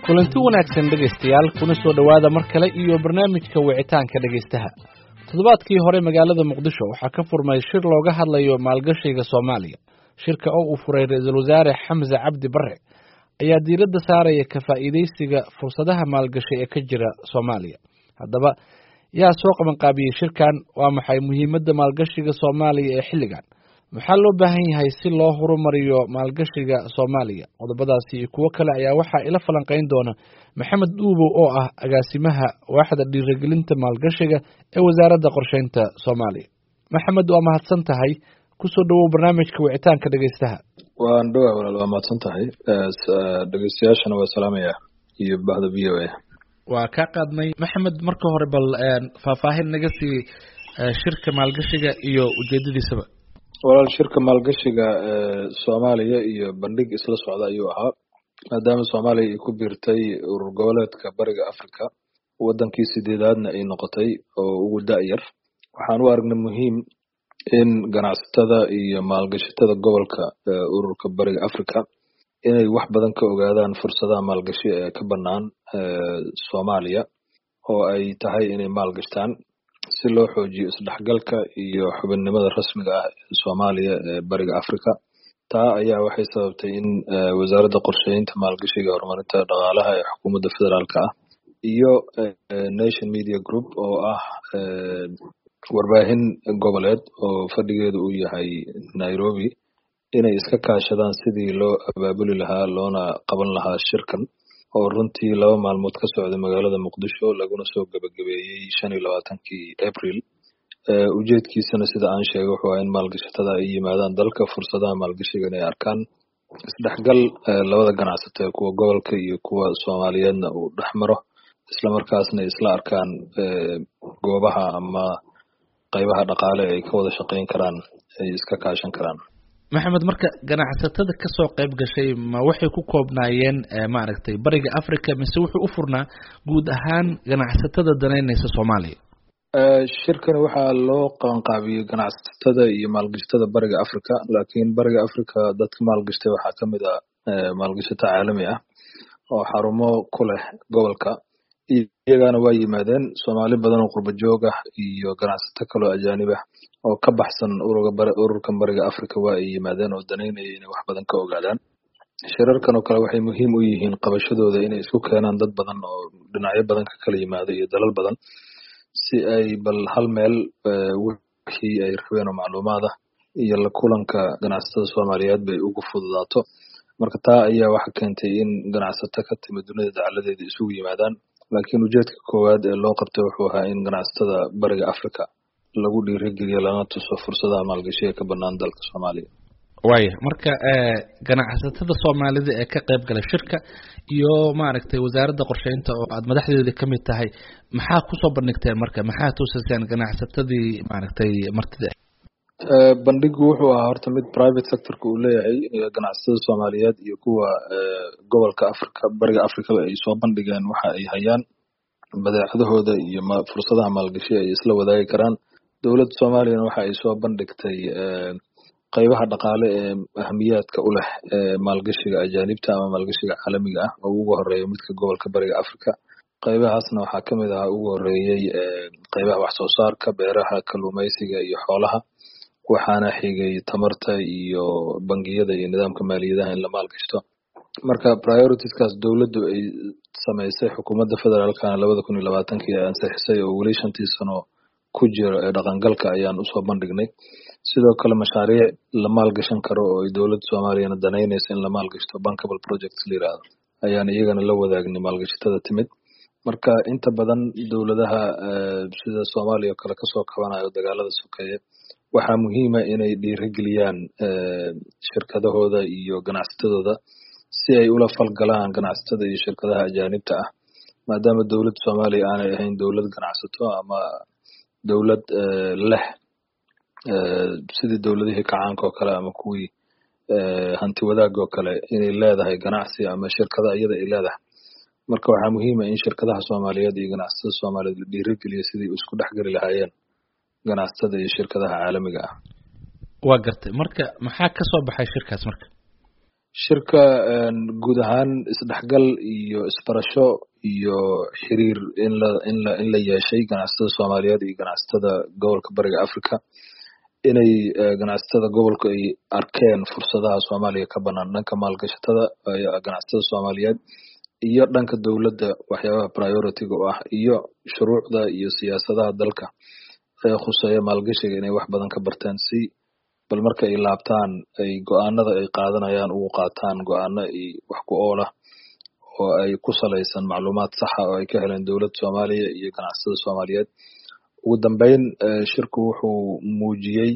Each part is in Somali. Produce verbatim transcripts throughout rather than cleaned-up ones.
kulanti wanaagsan dhegaystayaal kuna soo dhowaada mar kale iyo barnaamijka wicitaanka dhegaystaha. toddobaadkii hore magaalada muqdisho waxaa ka furmay shir looga hadlayo maalgashiga Soomaaliya. Shirka oo uu furay ra'iisul wasaare Xamse Cabdi Barre ayaa diiradda saaraya ka faa'iideysiga fursadaha maalgashi ee ka jira Soomaaliya. Haddaba yaa soo qaban qaabiyay shirkan, waa maxay muhiimadda maalgashiga Soomaaliya ee xilligan? Maxaa loo baahan yahay si loo horumariyo maalgashiga Soomaaliya? Qodobadaasi iyo kuwo kale ayaa waxaa ila falanqeyn doona Maxamed Duubo oo ah agaasimaha waaxda dhiirigelinta maalgashiga ee wasaaradda qorsheynta Soomaaliya. Maxamed, waa mahadsan tahay. ku soo dhawow barnaamijka wicitaanka dhegaystaha. waan dhawaa walaal, waa mahadsan tahay. dhegaystayaashana waa salaamaya iyo bahda v o a. waa ka qaadnay Maxamed, marka hore bal faahfaahin naga sii shirka maalgashiga iyo ujeedadiisaba. walaal, shirka maalgashiga Soomaaliya iyo bandhig isla socda ayuu ahaa, maadaama Soomaaliya ay ku biirtay urur goboleedka Bariga Afrika, wadankii sideedaadna ay noqotay oo ugu da'yar. waxaan u aragnay muhiim in ganacsatada iyo maalgashatada gobolka ururka Bariga Afrika inay wax badan ka ogaadaan fursadaha maalgashi ee ka bannaan Soomaaliya, oo ay tahay inay maalgashtaan si loo xoojiyo isdhexgalka iyo xubinnimada rasmiga ah ee Soomaaliya ee Bariga Afrika. taa ayaa waxay sababtay in wasaaradda qorsheynta maalgashiga horumarinta dhaqaalaha ee xukuumadda federaalka ah iyo Nation Media Group oo ah warbaahin goboleed oo fadhigeedu uu yahay Nairobi inay iska kaashadaan sidii loo abaabuli lahaa loona qaban lahaa shirkan oo runtii laba maalmood ka socday magaalada Muqdisho, laguna soo gabagabeeyey shan iyo labaatankii April. ujeedkiisana sida aan sheegay wuxuu ahaa in maalgashatada ay yimaadaan dalka, fursadaha maalgashiga ay arkaan, isdhexgal labada ganacsato ee kuwa gobolka iyo kuwa Soomaaliyeedna uu dhex maro, isla markaasna isla arkaan goobaha ama qaybaha dhaqaale ay ka wada shaqeyn karaan, ay iska kaashan karaan. Maxamed, marka ganacsatada ka soo qayb gashay ma waxay ku koobnaayeen maaragtay Bariga Afrika mise wuxuu u furnaa guud ahaan ganacsatada danaynaysa Soomaaliya? shirkani waxaa loo qabanqaabiyey ganacsatada iyo maalgashatada Bariga Afrika, laakiin Bariga Afrika dadka maalgashtay waxaa ka mid ah maalgashato caalami ah oo xarumo ku leh gobolka. iyagana waa yimaadeen Soomaali badan oo qurba joog ah iyo ganacsato kaloo ajaanib ah oo ka baxsan ururkan Bariga Afrika waa ay yimaadeen oo danaynaya inay wax badan ka ogaadaan. shirarkan oo kale waxay muhiim u yihiin qabashadooda inay isku keenaan dad badan oo dhinacyo badan ka kala yimaada iyo dalal badan, si ay bal hal meel wixii ay rabeen oo macluumaad ah iyo la kulanka ganacsatada Soomaaliyeed bay ugu fududaato. marka taa ayaa waxa keentay in ganacsato ka timid dunida dacaladeeda isugu yimaadaan, laakiin ujeedka koowaad ee loo qabtay wuxuu ahaa in ganacsatada Bariga Afrika lagu dhiirigeliyo lana tuso fursadaha maalgashiga ka bannaan dalka Soomaaliya. waaya marka ganacsatada Soomaalida ee ka qayb galay shirka iyo maaragtay wasaaradda qorsheynta oo aad madaxdeeda ka mid tahay, maxaa ku soo bandhigteen marka? maxaa tusaseen ganacsatadii maaragtay martida? bandhigu wuxuu ahaa horta mid private sectorka uu leeyahay, ganacsatada Soomaaliyeed iyo kuwa gobolka Afrika Bariga Afrika ay soo bandhigeen waxa ay hayaan, badeecadahooda iyo fursadaha maalgashi ay isla wadaagi karaan. dowladda Soomaaliya waxa ay soo bandhigtay qaybaha dhaqaale ee ahamiyaadka u leh maalgashiga ajaanibta ama maalgashiga caalamiga ah oo ugu horeeya midka gobolka Bariga Afrika. qaybahaasna waxaa ka mid ah ugu horeeyay qaybaha wax soo saarka, beeraha, kalluumaysiga iyo xoolaha, waxaana xigay tamarta iyo bangiyada iyo nidaamka maaliyadaha in la maalgashto. marka prioritieskaaas dowladdu ay samaysay xukuumadda federaalkana labada kun iyo labaatankii ay ansixisay oo weli shantii sano ku jira ee dhaqangalka ayaan usoo bandhignay. sidoo kale mashaariic la maalgashan karo oo ay dowladda Soomaaliyana danaynaysa in la maalgashto, bankable projects la yiraahdo, ayaan iyagana la wadaagnay maalgashatada timid. marka inta badan dowladaha sida Soomaaliya oo kale kasoo kabanayo dagaalada sokeeye waxaa muhiima inay dhiirigeliyaan shirkadahooda iyo ganacsatadooda si ay ula falgalaan ganacsatada iyo shirkadaha ajaanibta ah, maadaama dowladda Soomaaliya aanay ahayn dowlad ganacsato ama dowlad leh sidii dowladihii kacaanka oo kale ama kuwii hanti wadaagga oo kale inay leedahay ganacsi ama shirkada iyada ay leedahay. marka waxaa muhiim ah in shirkadaha Soomaaliyeed iyo ganacsatada Soomaaliyeed la dhiirigeliyo sidii isku dhexgali lahaayeen ganacsatada iyo shirkadaha caalamiga ah. waa gartay. marka maxaa ka soo baxay shirkaas? marka shirka guud ahaan isdhexgal iyo isbarasho iyo xiriir in la in la in la yeeshay ganacsatada Soomaaliyeed iyo ganacsatada gobolka bariga Afrika inay ganacsatada gobolka ay arkeen fursadaha Soomaaliya ka banaan dhanka maalgashatada ganacsatada Soomaaliyeed iyo dhanka dawladda waxyaabaha priority-ga u ah iyo shuruucda iyo siyaasadaha dalka ee khuseeya maalgashiga inay wax badan ka bartaan si bal marka ay laabtaan ay go'aanada ay qaadanayaan ugu qaataan go'aano ay wax ku ool ah oo ay ku salaysan macluumaad sax ah oo ay ka heleen dawladda Soomaaliya iyo ganacsatada Soomaaliyeed ugu dambeyn shirku wuxuu muujiyay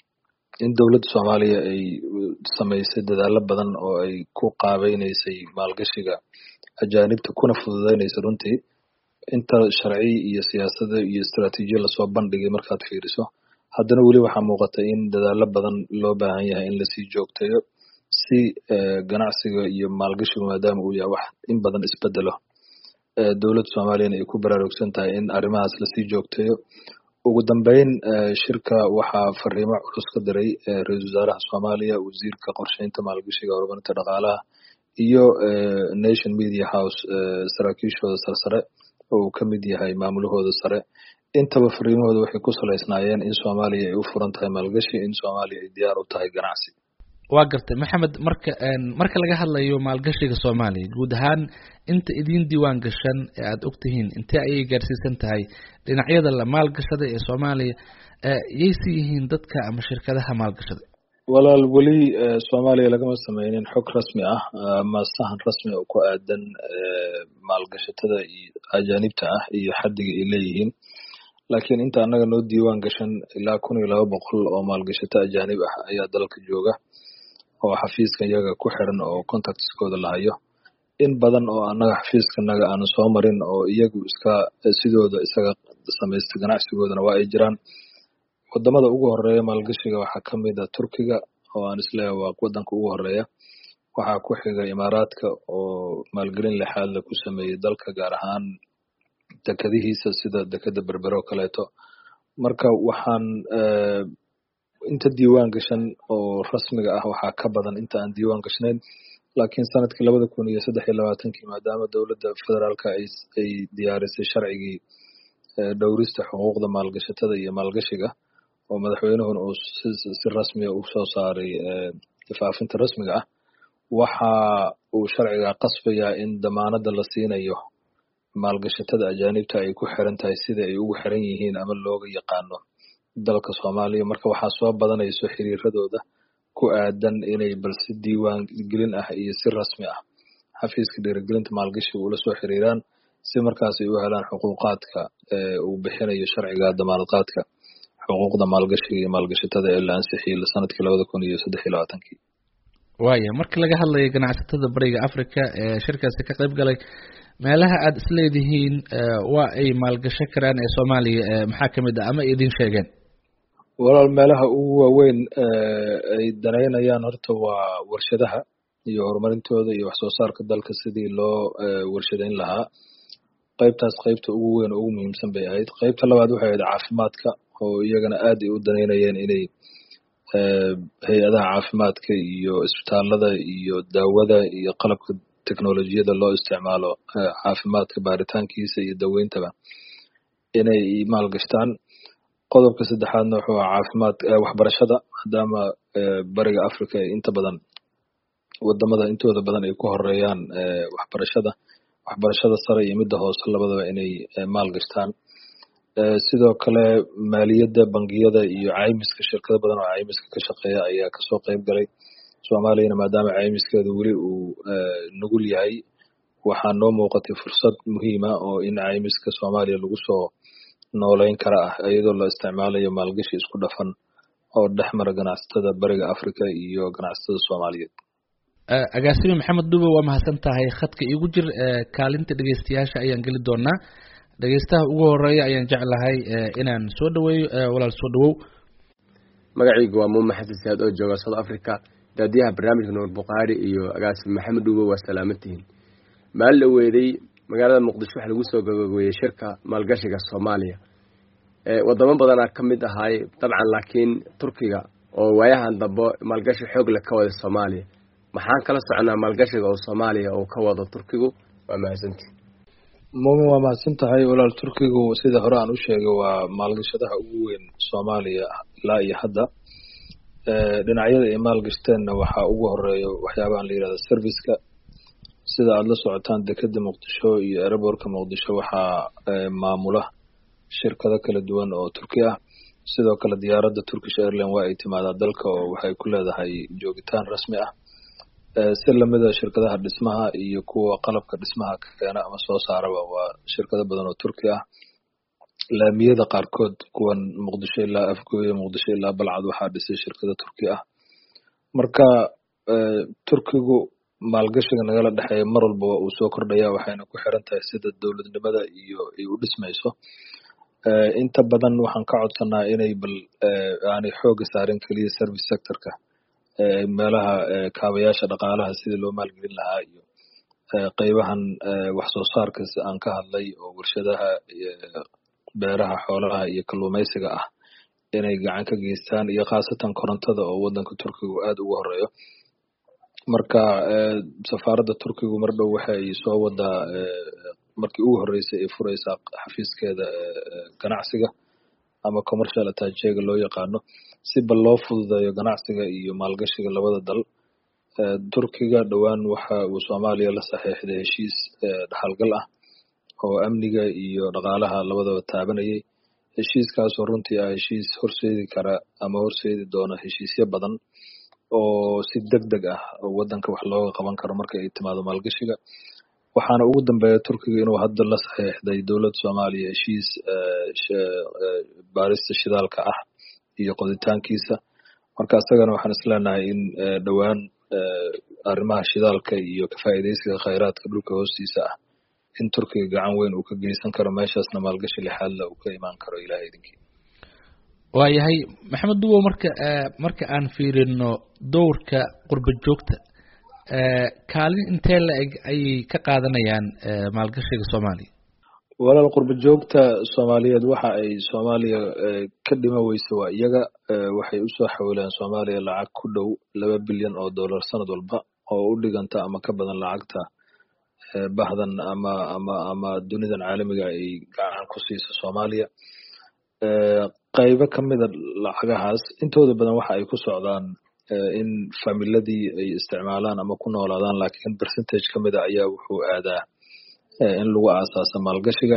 in dawladda Soomaaliya ay sameysay dadaalo badan oo ay ku qaabeysay maalgashiga ajaanibta kuna fududeynaysa runtii inta sharci iyo siyaasada iyo istaraatiijiyad la soo bandhigay markaad fiiriso haddana weli waxaa muuqata in dadaalo badan loo baahan yahay in lasii joogteeyo si ganacsiga iyo maalgashigu maadaama uu yahay wax in badan isbedelo dawladda Soomaaliyana ay ku baraarugsan tahay in arrimahaas lasii joogteeyo ugu dambeyn shirka waxaa fariimo culus ka diray ra-iisul wasaaraha Soomaaliya wasiirka qorsheynta maalgashiga horumarinta dhaqaalaha iyo Nation Media House saraakiishooda sarsare oo uu ka mid yahay maamulahooda sare intaba fariimahooda waxay ku salaysnaayeen in Soomaaliya ay u furan tahay maalgashi in Soomaaliya ay diyaar u tahay ganacsi waa gartay maxamed marka marka laga hadlayo maalgashiga Soomaaliya guud ahaan inta idin diiwaan gashan ee aad ogtihiin intee ayay gaarsiisan tahay dhinacyada la maalgashada ee Soomaaliya yeysi yihiin dadka ama shirkadaha maalgashada walaal weli Soomaaliya lagama sameeynin xog rasmi ah ama sahan rasmi oo ku aadan maalgashatada iyo ajaanibta ah iyo xaddiga ay leeyihiin laakiin inta anaga noo diiwaan gashan ilaa kun iyo laba boqol oo maalgashato ajaanib ah ayaa dalka jooga oo xafiiska iyaga ku xiran oo contactskooda la hayo in badan oo anaga xafiiskanaga aan soo marin oo iyagu iska sidooda isaga sameeysta ganacsigoodana waa ay jiraan wadamada ugu horeeya maalgashiga waxaa ka mid ah Turkiga oo aan isleeyahay waa wadanka ugu horeeya waxaa ku xiga Imaaraadka oo maalgelin lixaad la ku sameeyay dalka gaar ahaan dekadihiisa sida dekada Berbera oo kaleeto marka waxaan inta diiwaan gashan oo rasmiga ah waxaa ka badan inta aan diiwaan gashnayn laakiin sanadkii labada kun iyo saddex iyo labaatanki maadaama dawladda federaalka ay ay diyaarisay sharcigii dhowrista xuquuqda maalgashatada iyo maalgashiga oo madaxweynuhuna uu si rasmi ah u soo saaray faafinta rasmiga ah waxa uu sharciga qasbayaa in damaanada la siinayo maalgashatada ajaanibta ay ku xiran tahay sida ay ugu xiran yihiin ama looga yaqaano dalka Soomaaliya marka waxaa soo badanayso xiriiradooda ku aadan inay bal si diiwaan gelin ah iyo si rasmi ah xafiiska dhiirigelinta maalgashiga ula soo xiriiraan si markaas ay u helaan xuquuqaadka uu bixinayo sharciga damaanad qaadka xuquuqda maalgashiga iyo maalgashatada ee la ansixiyay sanadkii labada kun iyo saddex iyo labaatanki waaya marka laga hadlayo ganacsatada bariga Afrika ee shirkaasi ka qayb galay meelaha aad isleedihiin waa ay maalgasho karaan ee Soomaaliya maxaa kamid ah ama idin sheegeen walaal meelaha ugu waaweyn ay daneynayaan horta waa warshadaha iyo horumarintooda iyo wax soo saarka dalka sidii loo warshadeyn lahaa qaybtaas qaybta ugu weyn ugu muhiimsan bay ahayd qaybta labaad waxay ahayd caafimaadka oo iyagana aad ay u daneynayeen inay hay-adaha caafimaadka iyo isbitaalada iyo daawada iyo qalabka teknolojiyada loo isticmaalo caafimaadka baaritaankiisa iyo daweyntaba inay maalgashtaan qodobka saddexaadna wuxuu ahaa caafimaad waxbarashada maadaama bariga Afrika inta badan wadamada intooda badan ay ku horeeyaan waxbarashada waxbarashada sare iyo midda hoose labadaba inay maalgashtaan sidoo kale maaliyadda bangiyada iyo caymiska shirkado badan oo caymiska ka shaqeeya ayaa kasoo qayb galay Soomaaliyana maadaama caymiskeedu weli uu nugul yahay waxaa noo muuqatay fursad muhiim ah oo in caymiska Soomaaliya lagu soo nooleyn kara ah iyadoo la isticmaalayo maalgashi isku dhafan oo dhexmara ganacsatada bariga Afrika iyo ganacsatada Soomaaliyeed agaasime maxamed Dube waa mahadsan tahay khadka igu jir kaalinta dhageystayaasha ayaan gali doonaa dhageystaha ugu horeeya ayaan jeclahay inaan soo dhaweeyo walaal soo dhawow magacaygu waa Muumin Xasan Saad oo jooga South Africa daadiyaha barnaamijka Nuur Buqaari iyo agaasime maxamed Dube waa salaamantihiin maal la weeday magaalada Muqdisho waxa lagu soo gabagabeeyay shirka maalgashiga Soomaaliya ee wadamo badan ka mid ahay dabcan laakiin Turkiga oo waayahan dambe maalgashi xoog leh ka wada Soomaaliya maxaan kala soconaa maalgashiga oo Soomaaliya oo ka wado Turkigu? Waa mahadsantihiin. Muumin, waa mahadsan tahay walaal. Turkigu sida hore aan u sheegay waa maalgashadaha ugu weyn Soomaaliya ilaa iyo hadda. dhinacyada ay maalgashteenna waxaa ugu horeeya waxyaabahan la yirahdo serviceka. sida aad la socotaan dekeda Muqdisho iyo airportka Muqdisho waxaa maamula shirkado kala duwan oo Turki ah. sidoo kale diyaaradda Turkish Airlines waa ay timaadaa dalka oo waxay ku leedahay joogitaan rasmi ah. si lamida shirkadaha dhismaha iyo kuwa qalabka dhismaha ka keena ama soo saaraba waa shirkado badan oo Turki ah. laamiyada qaarkood kuwan Muqdisho ilaa Afgooye, Muqdisho ilaa Balcad waxaa dhisay shirkado Turki ah. marka Turkigu maalgashiga nagala dhexeeya mar walba waa uu soo kordhaya, waxayna ku xiran tahay sida dowladnimada iyo ay u dhismayso. inta badan waxaan ka codsanaa inay bal aanay xooga saarin keliya service sectorka, meelaha kaabayaasha dhaqaalaha sidii loo maalgelin lahaa iyo qaybahan wax soo saarka aan ka hadlay oo warshadaha beeraha, xoolaha iyo kalluumaysiga ah inay gacan ka geystaan, iyo khaasatan korontada oo wadanka Turkigu aad ugu horeeyo. marka safaaradda Turkigu mar dhow waxay soo wadaa markii ugu horeysay ay fureysaa xafiiskeeda ganacsiga ama commercial attaché-ga loo yaqaano, si bal loo fududeeyo ganacsiga iyo maalgashiga labada dal. Turkiga dhowaan waxa uu Soomaaliya la saxiixday heshiis dhaxalgal ah oo amniga iyo dhaqaalaha labadaba taabanayay. heshiiskaasoo runtii ah heshiis horseedi kara ama horseedi doona heshiisyo badan oo si degdeg ah wadanka wax looga qaban karo marka ay timaado maalgashiga. waxaana ugu dambeeya Turkiga inuu hadda la saxiixday dowladda Soomaaliya heshiis baarista shidaalka ah iyo qoditaankiisa. marka asagana waxaan isleenahay in dhowaan arrimaha shidaalka iyo ka faa'iideysiga khayraadka dhulka hoostiisa ah in Turkiga gacan weyn uu ka geysan karo, meeshaasna maalgashi lixaad leh uu ka imaan karo ilaahay idinkii. waayahay Maxamed Duwo, marka marka aan fiirino dowrka qurba joogta, kaalin intee la eg ayay ka qaadanayaan maalgashiga Soomaaliya? walaal, qurba joogta Soomaaliyeed waxa ay Soomaaliya ka dhima weyso waa iyaga. waxay u soo xawilaan Soomaaliya lacag ku dhow laba bilyan oo dollar sanad walba, oo u dhiganta ama ka badan lacagta bahdan ama ama ama dunidan caalamiga ay gacan ku siiso Soomaaliya. qaybo kamida lacagahaas intooda badan waxa ay ku socdaan in familiadii ay isticmaalaan ama ku noolaadaan, laakiin percentage kamida ayaa wuxuu aadaa in lagu aasaasa maalgashiga.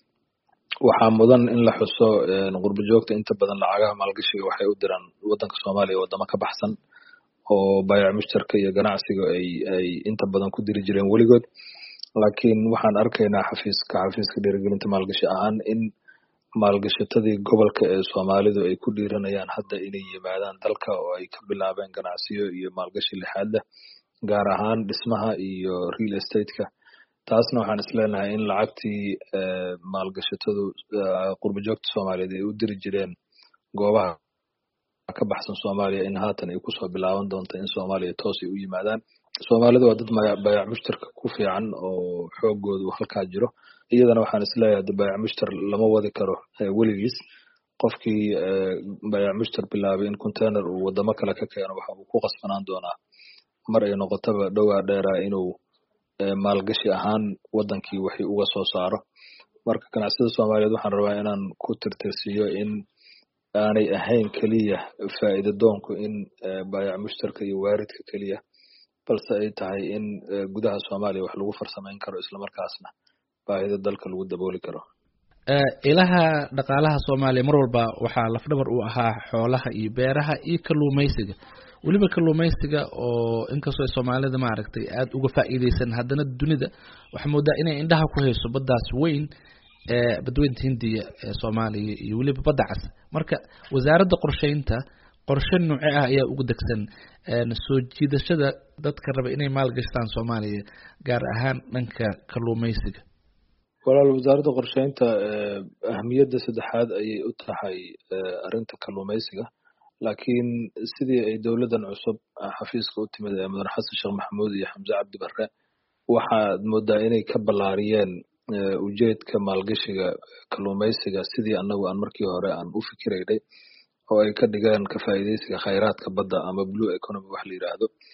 waxaa mudan in la xuso qurba joogta inta badan lacagaha maalgashiga waxay u diraan wadanka Soomaaliya wadamo ka baxsan oo baayac mushtarka iyo ganacsiga ay ay inta badan ku diri jireen weligood. laakiin waxaan arkaynaa xafiiska xafiiska dhiirigelinta maalgashi ahaan in maalgashatadii gobolka ee Soomaalidu ay ku dhiiranayaan hadda inay yimaadaan dalka oo ay ka bilaabeen ganacsiyo iyo maalgashi lixaad leh, gaar ahaan dhismaha iyo real estate-ka. taasna waxaan isleenahay in lacagtii maalgashatadu qurba joogta Soomaaliyeed ay u diri jireen goobaha ka baxsan Soomaaliya in haatan ay kusoo bilaaban doonto in Soomaaliya toos ay u yimaadaan. Soomaalidu waa dad baayac mushtarka ku fiican oo xoogoodu halkaa jiro. iyadana waxaan isleeyahay baayac mushtar lama wadi karo weligiis. qofkii baayac mushtar bilaabay in container uu wadamo kale ka keeno waxa uu ku qasbanaan doonaa mar ay noqotaba dhowaa dheeraa inuu maalgashi ahaan wadankii wixii uga soo saaro. marka ganacsiyada Soomaaliyeed waxaan rabaa inaan ku tirtirsiyo in aanay ahayn kaliya faa'iido doonku in baayac mushtarka iyo waaridka kaliya, balse ay tahay in gudaha Soomaaliya wax lagu farsamayn karo isla markaasna baahida dalka lagu dabooli karo. ilaha dhaqaalaha Soomaaliya mar walba waxaa lafdhabar u ahaa xoolaha iyo beeraha iyo kalluumaysiga. waliba kalluumaysiga oo inkastoo Soomaalida ma aragtay aad uga faa'iideysan, haddana dunida waxa moodaa inay indhaha ku hayso baddaas weyn ee badweynta Hindiya ee Soomaaliya iyo waliba badda cas. marka wasaaradda qorsheynta qorshe nooc ah ayaa ugu degsan soo jiidashada dadka raba inay maal gashtaan Soomaaliya gaar ahaan dhanka kalluumaysiga. walaal, wasaaradda qorsheynta ahmiyadda saddexaad ayay u tahay arrinta kalluumaysiga, laakiin sidii ay dowladan cusub xafiiska u timid ee Mudane Xasan Sheekh Maxamuud iyo Xamse Cabdi Barre waxaad moodaa inay ka ballaariyeen ujeedka maalgashiga kalluumaysiga sidii annagu aan markii hore aan u fikiraynay, oo ay ka dhigeen ka faa'iideysiga khayraadka badda ama blue economy wax la yiraahdo.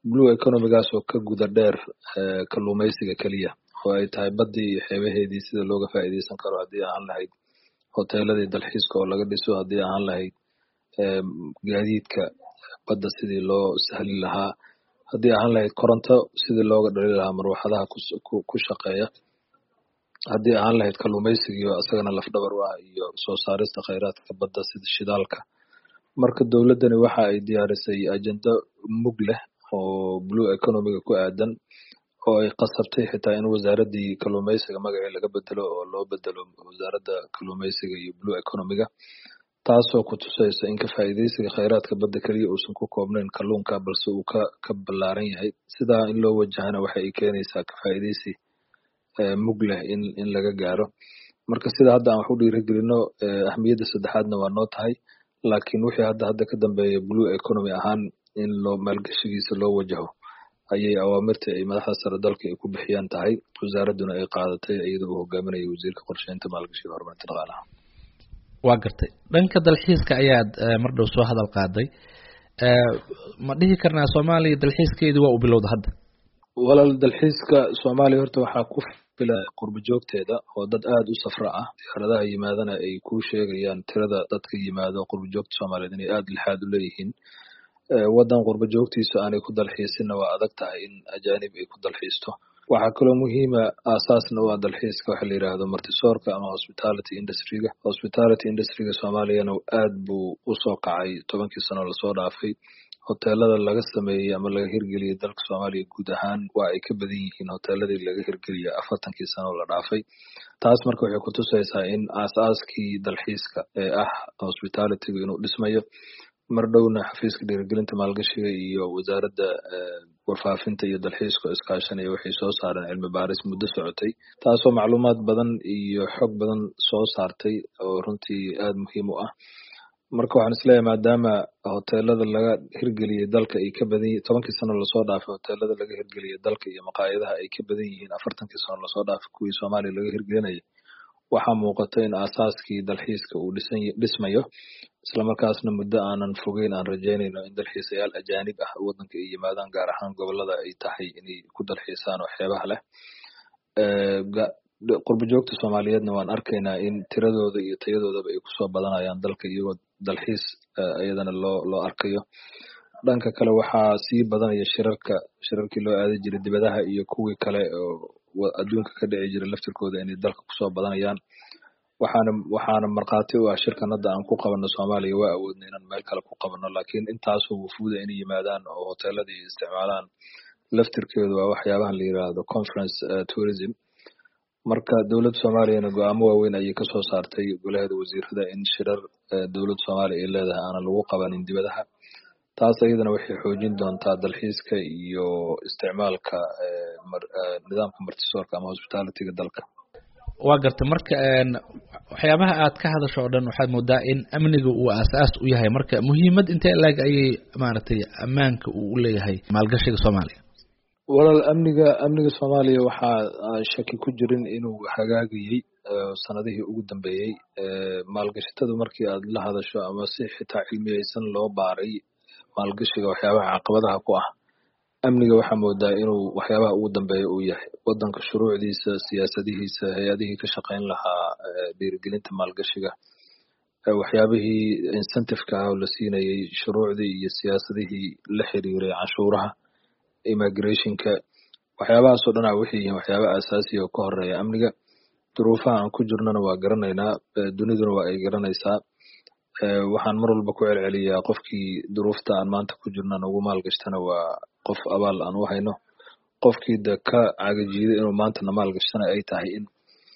blue economigaas oo ka guda dheer kalluumaysiga keliya oo ay tahay baddii iyo xeebaheedii sida looga faa'iidaysan karo haddii ahaan lahayd hoteeladii dalxiiska oo laga dhiso haddii ahaan lahayd gaadiidka badda sidii loo sahli lahaa haddii ahaan lahayd koronto sidii looga dhali lahaa marwaxadaha ku shaqeeya haddii ahaan lahayd kalluumaysigii oo isagana lafdhabar u ah iyo soo saarista khayraadka badda sida shidaalka marka dowladdani waxa ay diyaarisay ajenda mug leh oo blue economiga ku aadan oo ay qasabtay xitaa in wasaaraddii kalluumaysiga magacii laga bedelo oo loo bedelo wasaaradda kalluumaysiga iyo blue economiga taasoo ku tusaysa in ka faa'iidaysiga khayraadka badda keliya uusan ku koobnayn kalluunka balse uu ka ka ballaaran yahay sidaa in loo wajahana waxa ay keenaysaa ka faa'iidaysi mug leh in in laga gaaro marka sida hadda aan wax u dhiirigelino ahmiyadda saddexaadna waa noo tahay laakiin wixii hadda hadda ka dambeeya blue economy ahaan in loo maalgashigiisa loo wajaho ayay awaamirta ay madaxda sare dalka ay ku bixiyaan tahay wasaaradduna ay qaadatay iyada uu hogaaminaya wasiirka qorsheynta maalgashiga horumarinta dhaqaalaha waa gartay dhanka dalxiiska ayaad mar dhow soo hadal qaaday ma dhihi karnaa soomaaliya dalxiiskeedii waa u bilowda hadda walaal dalxiiska soomaaliya horta waxaa ku fila qurbo joogteeda oo dad aada u safra ah diyaaradaha yimaadana ay ku sheegayaan tirada dadka yimaado qurbo joogta soomaaliyeed inay aada lixaad u leeyihiin waddan qurbo joogtiisa aanay ku dalxiisinna waa adag tahay in ajaanib ay ku dalxiisto waxaa kaloo muhiima aasaasna u ah dalxiiska waxa la yidhaahdo martisoorka ama hospitality industryga hospitality industryga soomaaliyana aad buu usoo kacay tobankii sano lasoo dhaafay hoteelada laga sameeyey ama laga hirgeliyey dalka soomaaliya guud ahaan waa ay ka badan yihiin hoteeladii laga hirgeliyey afartankii sano la dhaafay taas marka waxay ku tusaysaa in aas-aaskii dalxiiska ee ah hospitalitygu inuu dhismayo mar dhowna xafiiska dhiirigelinta maalgashiga iyo wasaaradda warfaafinta iyo dalxiiska iskaashanaya waxay soo saareen cilmi baaris muddo socotay taasoo macluumaad badan iyo xog badan soo saartay oo runtii aada muhiim u ah marka waxaan isleeyahay maadaama hoteelada laga hirgeliyey dalka ay ka badan yihiin tobankii sano lasoo dhaafay hoteelada laga hirgeliyey dalka iyo maqaayadaha ay ka badan yihiin afartankii sano lasoo dhaafay kuwii soomaaliya laga hirgelinayay waxaa muuqata in aasaaskii dalxiiska uu dhisan dhismayo islamarkaasna muddo aanan fogeyn aan rajaynayno in dalxiisayaal ajaanib ah waddanka ay yimaadaan gaar ahaan gobolada ay tahay inay ku dalxiisaan oo xeebaha leh qurbo joogta soomaaliyeedna waan arkaynaa in tiradooda iyo tayadoodaba ay kusoo badanayaan dalka iyagoo dalxiis iyadana loo loo arkayo dhanka kale waxaa sii badanaya shirarka shirarkii loo aadi jiray dibadaha iyo kuwii kale oo adduunka ka dhici jiray laftirkooda inay dalka kusoo badanayaan waxaana waxaana markhaati u ah shirkan hadda aan ku qabanno soomaaliya waa awoodna inaan meel kale ku qabanno laakiin intaasoo wufuuda inay yimaadaan oo hoteeladii isticmaalaan laftirkeedu waa waxyaabahan la yiraahdo conference tourism marka dowladda soomaaliyana go-aamo waaweyn ayay kasoo saartay golaheeda wasiirada in shirar dowladda soomaaliya ay leedahay aanan lagu qabanin dibadaha taas iyadana waxay xoojin doontaa dalxiiska iyo isticmaalka nidaamka martisoorka ama hospitalityga dalka waa gartay marka waxyaabaha aad ka hadasho oo dhan waxaad moodaa in amniga uu aasaas u yahay marka muhiimad intee laag ayay maaragtay ammaanka uu u leeyahay maalgashiga soomaaliya walaal amniga amniga soomaaliya waxaa shaki ku jirin inuu hagaagayey sanadihii ugu dambeeyey maalgashatadu markii aad la hadasho ama si xitaa cilmiyeysan loo baaray maalgashiga waxyaabaha caqabadaha ku ah amniga waxaa moodaa inuu waxyaabaha ugu dambeeya uu yahay waddanka shuruucdiisa siyaasadihiisa hay-adihii ka shaqayn lahaa dhiirigelinta maalgashiga waxyaabihii incentiveka ah oo la siinayey shuruucdii iyo siyaasadihii la xiriiray canshuuraha immigrationka waxyaabahaasoo dhan a waxay yihiin waxyaaba aasaasiya oo ka horeeya amniga duruufaha aan ku jirnana waa garanaynaa duniduna waa ay garanaysaa waxaan mar walba ku celceliyaa qofkii duruufta aan maanta ku jirnana ugu maalgashtana waa qof abaal aan u hayno qofkii de ka cagajiiday inuu maantana maalgashtana ay tahay in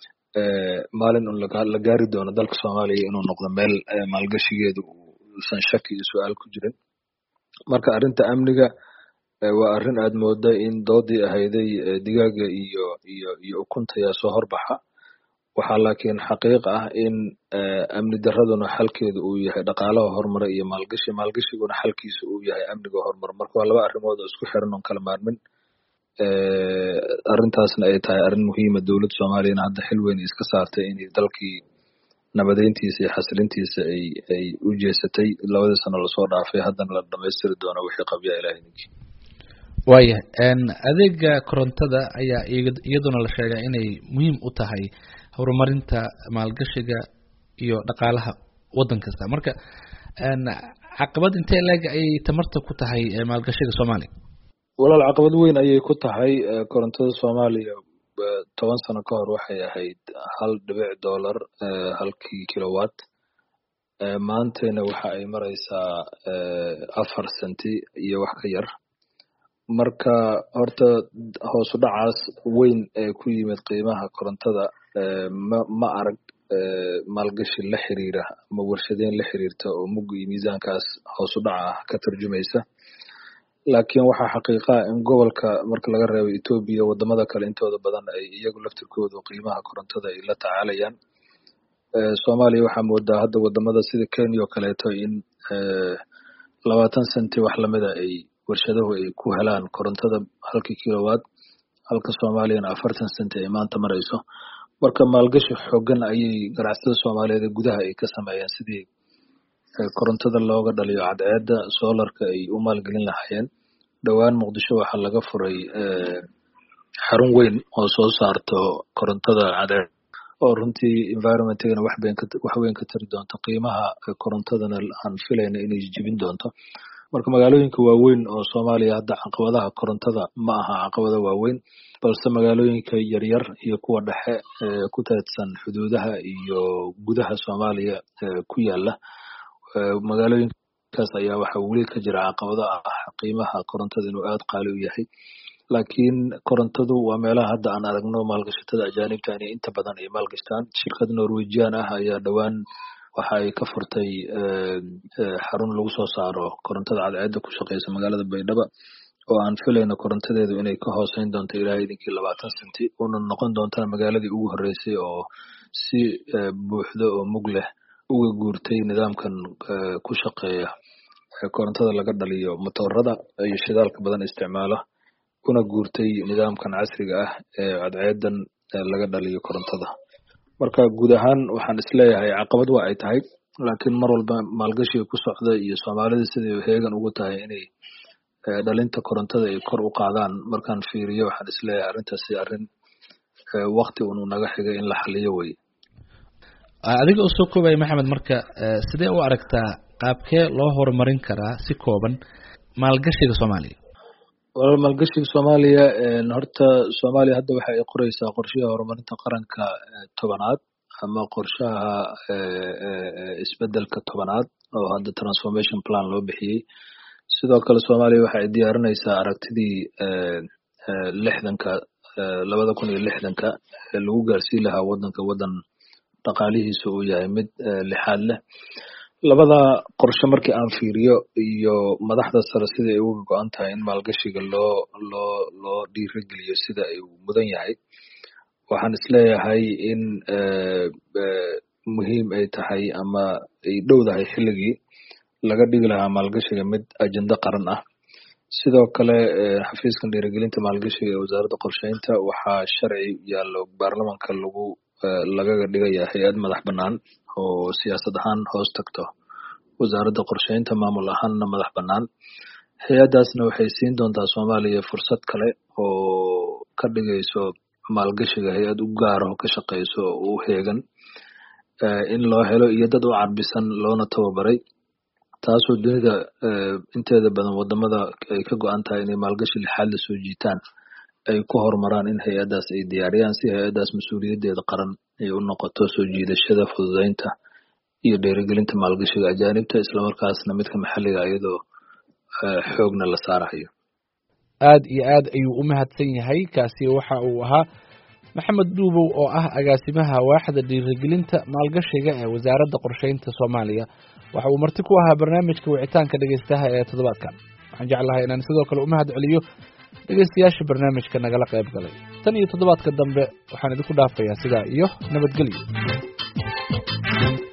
maalin un la gaari doono dalka soomaaliya inuu noqdo meel maalgashigeedu uusan shaki iyo su-aal ku jirin marka arrinta amniga waa arrin aad mooda in doodii ahayday digaaga iyo iyo iyo ukunta yaa soo horbaxa waxaa laakiin xaqiiq ah in amni daraduna xalkeedu uu yahay dhaqaalaha horumara iyo maalgashi maalgashiguna xalkiisa uu yahay amniga horumar marka waa laba arrimood oo isku xiran oon kala maarmin arrintaasna ay tahay arrin muhiima dowladda soomaaliyana hadda xil weyn iska saartay inay dalkii nabadeyntiisa iyo xasilintiisa ay ay u jeesatay labadii sano lasoo dhaafay haddana la dhamaystiri doono wixii qabyaa ilahay ninkii waaya adeega korontada ayaa iyaduna la sheegaa inay muhiim u tahay horumarinta maalgashiga iyo dhaqaalaha waddan kasta marka caqabad intee leeg ayay tamarta ku tahay maalgashiga Soomaaliya? walaal caqabad weyn ayay ku tahay korontada Soomaaliya toban sano ka hor waxay ahayd hal dhibic dollar halkii kilowatt maantana waxa ay maraysaa afar senti iyo wax ka yar marka horta hoos u dhacaas weyn ee ku yimid qiimaha korontada ma ma arag maalgashi la xiriira ama warshadeyn la xiriirta oo mug iyo miisaankaas hoos u dhaca ka tarjumaysa laakiin waxaa xaqiiqa ah in gobolka marka laga reebo Ethiopia wadamada kale intooda badan ay iyagu laftirkooda qiimaha korontada ay la tacaalayaan Soomaaliya waxaa moodaa hadda wadamada sida Kenya oo kaleeto in labaatan senti wax lamida ay warshaduhu ay ku helaan korontada halkii kilowatt halka Soomaaliyana afartan senti ay maanta marayso marka maalgashi xooggan ayay ganacsatada Soomaaliyeed gudaha ay ka sameeyeen sidii korontada looga dhaliyo cadceedda solarka ay u maalgelin lahaayeen dhawaan Muqdisho waxaa laga furay xarun weyn oo soo saarto korontada cadceed oo runtii environmentigana wax weyn ka wax weyn ka tari doonto qiimaha korontadana aan filayna inay jibin doonto marka magaalooyinka waaweyn oo Soomaaliya hadda caqabadaha korontada ma aha caqabado waaweyn balse magaalooyinka yaryar iyo kuwa dhexe ku taadsan xuduudaha iyo gudaha Soomaaliya ku yaala magaalooyinkaas ayaa waxa weli ka jira caqabado ah qiimaha korontada inuu aad qaali u yahay laakiin korontadu waa meelaha hadda aan aragno maalgashatada ajaanibta inay inta badan ay maalgashtaan shirkad Norwegian ah ayaa dhawaan waxa ay ka furtay xarun lagu soo saaro korontada cadceedda ku shaqeysa magaalada Baydhabo oo aan filayno korontadeedu inay ka hooseyn doonto ilaa idinkii labaatan senti una noqon doonta magaaladii ugu horeysay oo si buuxda oo mug leh uga guurtay nidaamkan ku shaqeeya korontada laga dhaliyo matoorada iyo shidaalka badan isticmaala kuna guurtay nidaamkan casriga ah ee cadceedan laga dhaliyo korontada marka guud ahaan waxaan isleeyahay caqabad waa ay tahay laakiin mar walba maalgashiga ku socda iyo Soomaalida sidii heegan ugu tahay inay dhalinta korontada ay kor u qaadaan markaan fiiriyo waxaan isleeyahay arrintaasi arrin waqti uu naga xigay in la xaliyo way adiga oo soo koobay Maxamed marka sidee u aragtaa qaabkee loo horumarin karaa si kooban maalgashiga Soomaaliya walaal maalgashiga Soomaaliya horta Soomaaliya hadda waxa ay qoraysaa qorshaha horumarinta qaranka tobanaad ama qorshaha isbedelka tobanaad oo hadda transformation plan loo bixiyay sidoo kale Soomaaliya waxa ay diyaarinaysaa aragtidii lixdanka labada kun iyo lixdanka ee lagu gaarsiin lahaa wadanka wadan dhaqaalihiisa uu yahay mid lixaad leh labada qorshe markii aan fiiriyo iyo madaxda sare sida ay uga go'an tahay in maalgashiga loo loo loo dhiirigeliyo sida ay mudan yahay waxaan isleeyahay in muhiim ay tahay ama ay dhowdahay xilligii laga dhigi lahaa maalgashiga mid ajenda qaran ah sidoo kale xafiiskan dhiirigelinta maalgashiga ee wasaaradda qorsheynta waxaa sharci yaallo baarlamaanka lagu lagaga dhigaya hay-ad madax bannaan oo siyaasad ahaan hoos tagto wasaaradda qorsheynta maamul ahaanna madax bannaan hay-addaasna waxay siin doontaa Soomaaliya fursad kale oo ka dhigayso maalgashiga hay-ad u gaar ah oo ka shaqeyso oo u heegan in loo helo iyo dad u carbisan loona tababaray taasoo dunida inteeda badan wadamada ay ka go'an tahay inay maalgashi lixaad la soo jiitaan ay ku horumaraan in hay-addaas ay diyaariyaan si hay-addaas mas-uuliyaddeeda qaran ay u noqoto soo jiidashada fududeynta iyo dhiirigelinta maalgashiga ajaanibta islamarkaasna midka maxalliga iyadoo xoogna la saarayo aad iyo aad ayuu u mahadsan yahay kaasi waxa uu ahaa Maxamed Duubow oo ah agaasimaha waaxda dhiirigelinta maalgashiga ee wasaaradda qorsheynta Soomaaliya waxa uu marti ku ahaa barnaamijka wicitaanka dhageystaha ee toddobaadkan waxaan jeclahay inaan sidoo kale u mahad celiyo dhageystayaasha barnaamijka nagala qayb galay tan iyo toddobaadka dambe waxaan idinku dhaafayaa sidaa iyo nabadgelyo.